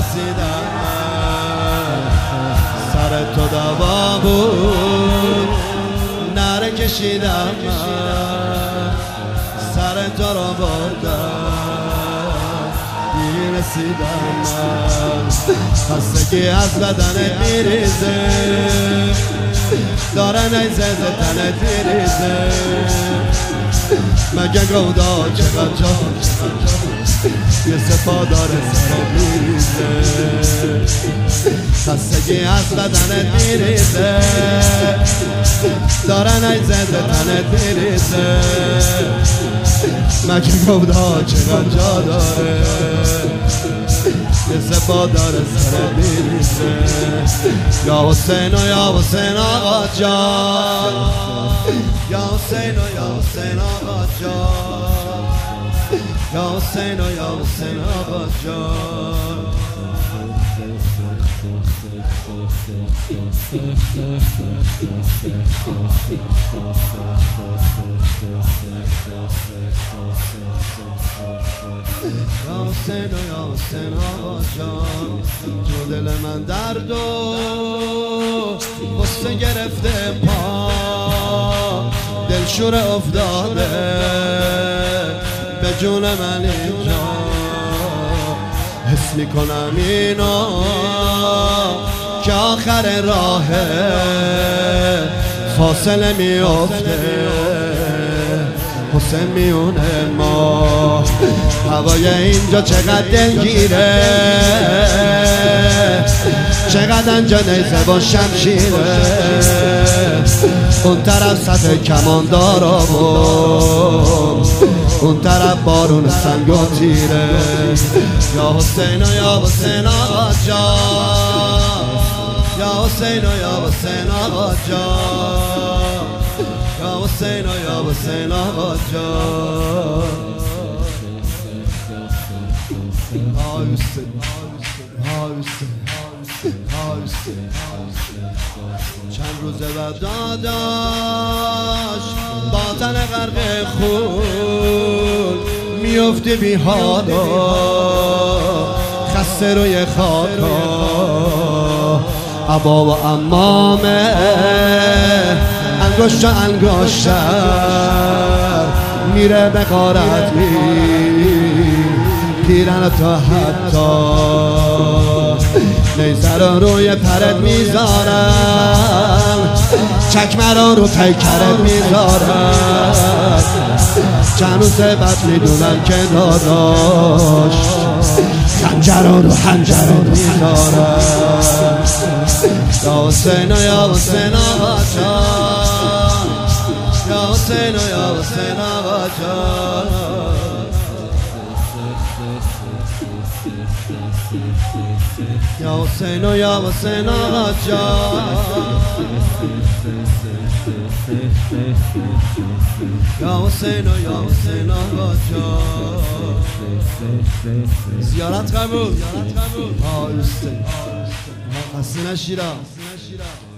رسیدم سر تو دوا بود نره کشیدم سر تو را بردم دیر رسیدم خستگی از بدنت میریزه داره نیزه تنت میریزه مگه گودا چقدر جا یه سپا داره سرت میریزه خستگی از بدنت میریزه داره نیزه تنت میریزه مگه گودا چقدر جا داره یه سپا داره سرت میریزه یا حسین و یا حسین آقا جان یا حسین و یا حسین آقا جان یا حسین و یا حسین آقا جان یا حسین و یا حسین آقا جان تو دل من درد و غصه گرفته پا دلشور افتاده به جون من اینجا حس میکنم اینو که آخر راه فاصله میافته حسین میونه ما هوای اینجا چقدر دلگیره چقدر انجا نیزه با شمشیره اون طرف سطح کماندارا بود اون طرف بارون سنگ و تیره یا حسین و یا حسین آقا جان یا حسین و یا حسین آقا جان یا حسین و یا حسین آقا جان چند روزه و داداش با تن غرق خون میفتی بی حالا خسته روی خاکا عبا و امامه انگشت و انگشتر میره به غارت پیرن تا حتی نیزه رو روی پرت میذارم چکمه رو پیکرت میذارم چند روز بعد میدونم که داداش خنجر رو حنجرت میذارم یا حسین و یا حسین آقا جان یا حسین و یا حسین آقا جان یا حسین و یا حسین آقا جان یا حسین و یا حسین آقا جان زیارت قبول خسته نشیرم